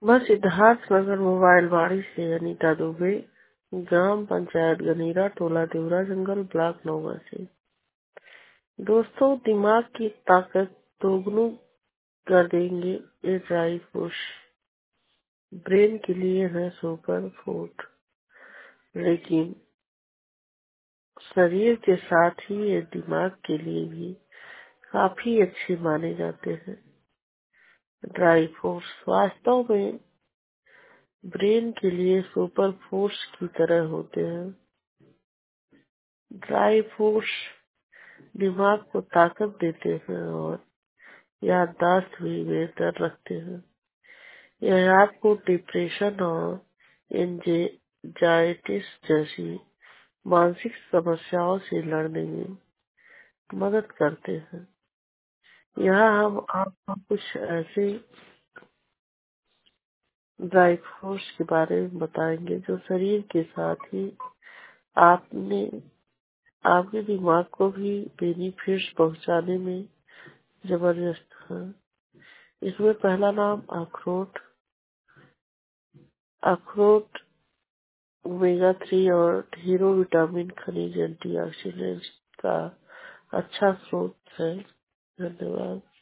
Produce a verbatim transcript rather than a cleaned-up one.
मैं सिद्धार्थनगर मोबाइल बाड़ी से अनीता दुबे, ग्राम पंचायत गनीरा, टोला देवरा जंगल, ब्लॉक नौवा से। दोस्तों, दिमाग की ताकत दोगुनी कर देंगे ये ड्राई फ्रूट्स। ब्रेन के लिए है सुपर फूड, लेकिन शरीर के साथ ही ये दिमाग के लिए भी काफी अच्छे माने जाते हैं। ड्राई फ्रूट्स वास्तव में ब्रेन के लिए सुपर फूड्स की तरह होते हैं। ड्राई फ्रूट्स दिमाग को ताकत देते हैं और याददाश्त भी बेहतर रखते हैं। यह आपको डिप्रेशन और एंजाइटिस जैसी मानसिक समस्याओं से लड़ने में मदद करते हैं। यहाँ हम आपको कुछ ऐसे ड्राई फ्रूट्स के बारे में बताएंगे जो शरीर के साथ ही आपने आपके दिमाग को भी बेनिफिट्स पहुंचाने में जबरदस्त है। इसमें पहला नाम अखरोट। अखरोट ओमेगा थ्री और हीरो विटामिन खनिज एंटीऑक्सीडेंट्स का अच्छा स्रोत है। धन्यवाद।